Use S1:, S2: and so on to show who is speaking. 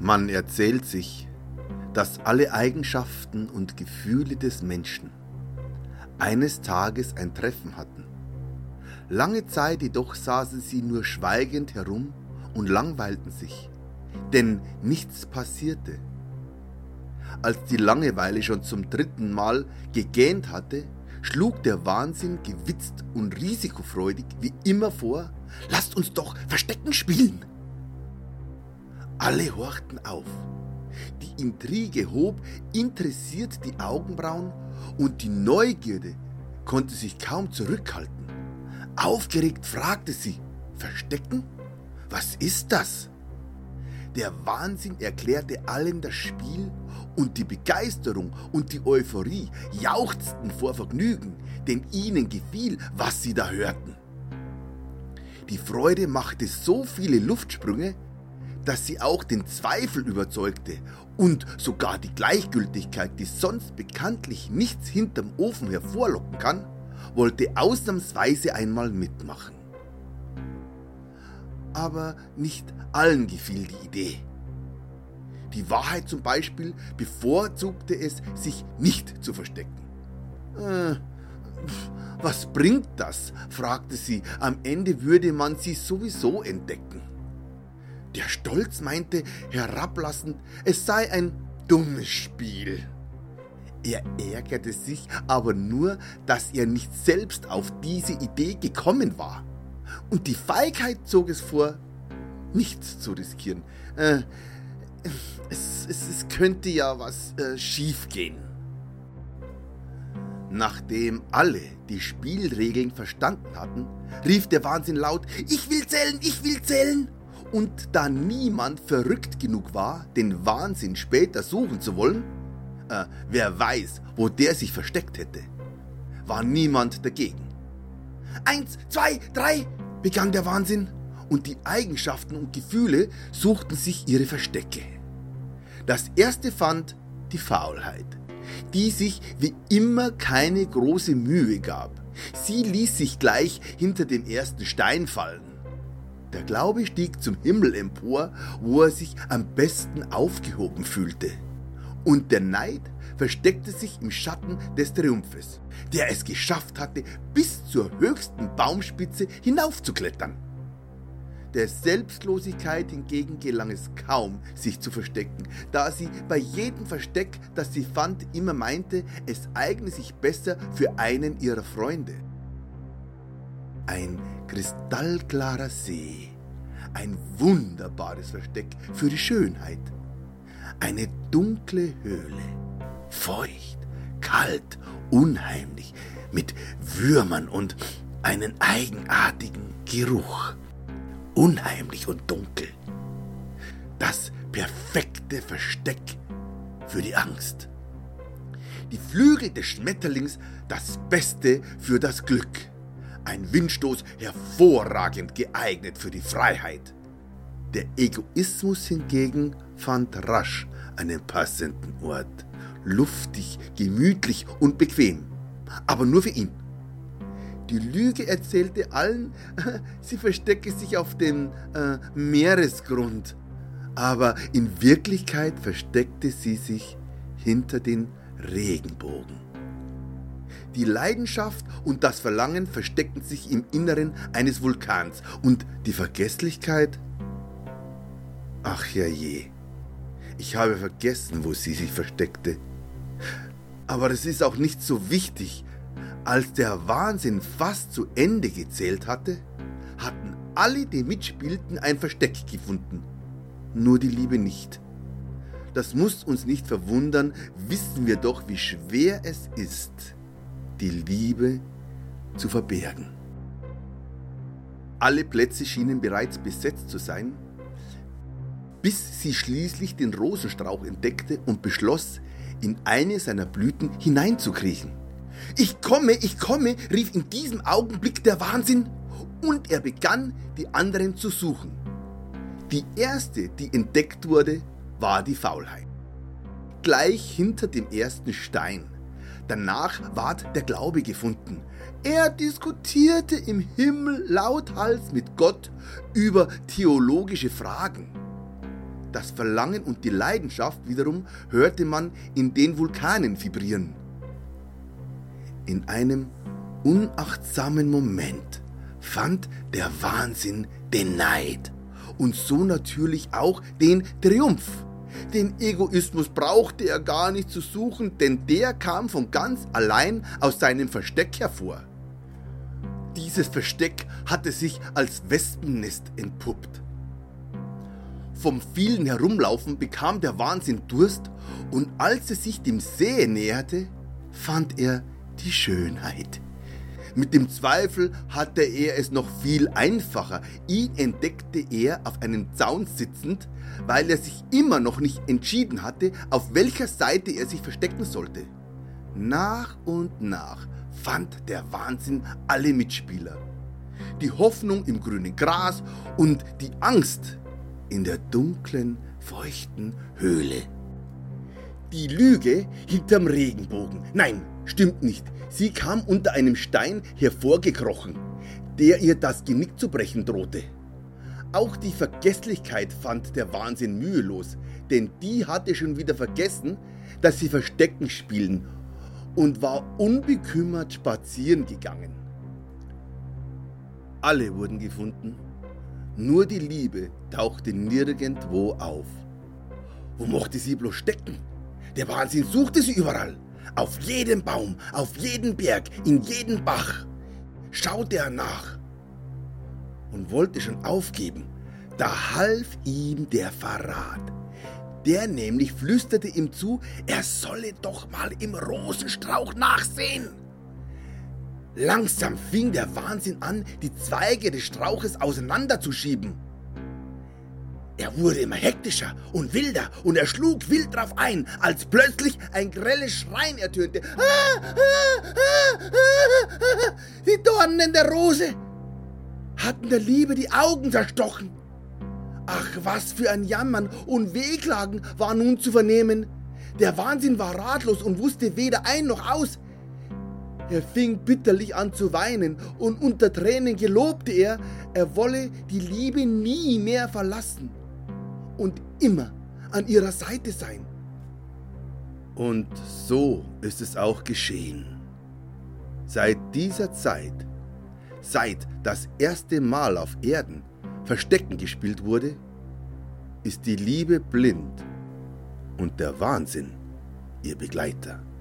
S1: Man erzählt sich, dass alle Eigenschaften und Gefühle des Menschen eines Tages ein Treffen hatten. Lange Zeit jedoch saßen sie nur schweigend herum und langweilten sich, denn nichts passierte. Als die Langeweile schon zum 3. Mal gegähnt hatte, schlug der Wahnsinn gewitzt und risikofreudig wie immer vor: »Lasst uns doch Verstecken spielen!« Alle horchten auf. Die Intrige hob interessiert die Augenbrauen und die Neugierde konnte sich kaum zurückhalten. Aufgeregt fragte sie: »Verstecken? Was ist das?« Der Wahnsinn erklärte allen das Spiel und die Begeisterung und die Euphorie jauchzten vor Vergnügen, denn ihnen gefiel, was sie da hörten. Die Freude machte so viele Luftsprünge, dass sie auch den Zweifel überzeugte und sogar die Gleichgültigkeit, die sonst bekanntlich nichts hinterm Ofen hervorlocken kann, wollte ausnahmsweise einmal mitmachen. Aber nicht allen gefiel die Idee. Die Wahrheit zum Beispiel bevorzugte es, sich nicht zu verstecken. Was bringt das?« fragte sie. »Am Ende würde man sie sowieso entdecken.« Der Stolz meinte herablassend, es sei ein dummes Spiel. Er ärgerte sich aber nur, dass er nicht selbst auf diese Idee gekommen war. Und die Feigheit zog es vor, nichts zu riskieren. Es könnte ja was schief gehen. Nachdem alle die Spielregeln verstanden hatten, rief der Wahnsinn laut: »Ich will zählen, ich will zählen!« Und da niemand verrückt genug war, den Wahnsinn später suchen zu wollen, wer weiß, wo der sich versteckt hätte, war niemand dagegen. 1, 2, 3, begann der Wahnsinn, und die Eigenschaften und Gefühle suchten sich ihre Verstecke. Das erste fand die Faulheit, die sich wie immer keine große Mühe gab. Sie ließ sich gleich hinter dem ersten Stein fallen. Der Glaube stieg zum Himmel empor, wo er sich am besten aufgehoben fühlte. Und der Neid versteckte sich im Schatten des Triumphes, der es geschafft hatte, bis zur höchsten Baumspitze hinaufzuklettern. Der Selbstlosigkeit hingegen gelang es kaum, sich zu verstecken, da sie bei jedem Versteck, das sie fand, immer meinte, es eigne sich besser für einen ihrer Freunde. Ein kristallklarer See, ein wunderbares Versteck für die Schönheit. Eine dunkle Höhle, feucht, kalt, unheimlich, mit Würmern und einen eigenartigen Geruch. Unheimlich und dunkel. Das perfekte Versteck für die Angst. Die Flügel des Schmetterlings, das Beste für das Glück. Ein Windstoß hervorragend geeignet für die Freiheit. Der Egoismus hingegen fand rasch einen passenden Ort. Luftig, gemütlich und bequem. Aber nur für ihn. Die Lüge erzählte allen, sie verstecke sich auf dem Meeresgrund. Aber in Wirklichkeit versteckte sie sich hinter den Regenbogen. Die Leidenschaft und das Verlangen versteckten sich im Inneren eines Vulkans. Und die Vergesslichkeit? Ach ja je, ich habe vergessen, wo sie sich versteckte. Aber es ist auch nicht so wichtig. Als der Wahnsinn fast zu Ende gezählt hatte, hatten alle, die mitspielten, ein Versteck gefunden. Nur die Liebe nicht. Das muss uns nicht verwundern, wissen wir doch, wie schwer es ist, die Liebe zu verbergen. Alle Plätze schienen bereits besetzt zu sein, bis sie schließlich den Rosenstrauch entdeckte und beschloss, in eine seiner Blüten hineinzukriechen. Ich komme, rief in diesem Augenblick der Wahnsinn, und er begann, die anderen zu suchen. Die erste, die entdeckt wurde, war die Faulheit. Gleich hinter dem ersten Stein. Danach ward der Glaube gefunden. Er diskutierte im Himmel lauthals mit Gott über theologische Fragen. Das Verlangen und die Leidenschaft wiederum hörte man in den Vulkanen vibrieren. In einem unachtsamen Moment fand der Wahnsinn den Neid und so natürlich auch den Triumph. Den Egoismus brauchte er gar nicht zu suchen, denn der kam von ganz allein aus seinem Versteck hervor. Dieses Versteck hatte sich als Wespennest entpuppt. Vom vielen Herumlaufen bekam der Wahnsinn Durst und als er sich dem See näherte, fand er die Schönheit. Mit dem Zweifel hatte er es noch viel einfacher. Ihn entdeckte er auf einem Zaun sitzend, weil er sich immer noch nicht entschieden hatte, auf welcher Seite er sich verstecken sollte. Nach und nach fand der Wahnsinn alle Mitspieler. Die Hoffnung im grünen Gras und die Angst in der dunklen, feuchten Höhle. Die Lüge hinterm Regenbogen. Nein, stimmt nicht. Sie kam unter einem Stein hervorgekrochen, der ihr das Genick zu brechen drohte. Auch die Vergesslichkeit fand der Wahnsinn mühelos, denn die hatte schon wieder vergessen, dass sie Verstecken spielen und war unbekümmert spazieren gegangen. Alle wurden gefunden, nur die Liebe tauchte nirgendwo auf. Wo mochte sie bloß stecken? Der Wahnsinn suchte sie überall. Auf jedem Baum, auf jeden Berg, in jeden Bach schaute er nach und wollte schon aufgeben. Da half ihm der Verrat. Der nämlich flüsterte ihm zu, er solle doch mal im Rosenstrauch nachsehen. Langsam fing der Wahnsinn an, die Zweige des Strauches auseinanderzuschieben. Er wurde immer hektischer und wilder und er schlug wild drauf ein, als plötzlich ein grelles Schreien ertönte. Die Dornen der Rose hatten der Liebe die Augen zerstochen. Ach, was für ein Jammern und Wehklagen war nun zu vernehmen. Der Wahnsinn war ratlos und wusste weder ein noch aus. Er fing bitterlich an zu weinen und unter Tränen gelobte er wolle die Liebe nie mehr verlassen und immer an ihrer Seite sein. Und so ist es auch geschehen. Seit dieser Zeit, seit das erste Mal auf Erden Verstecken gespielt wurde, ist die Liebe blind und der Wahnsinn ihr Begleiter.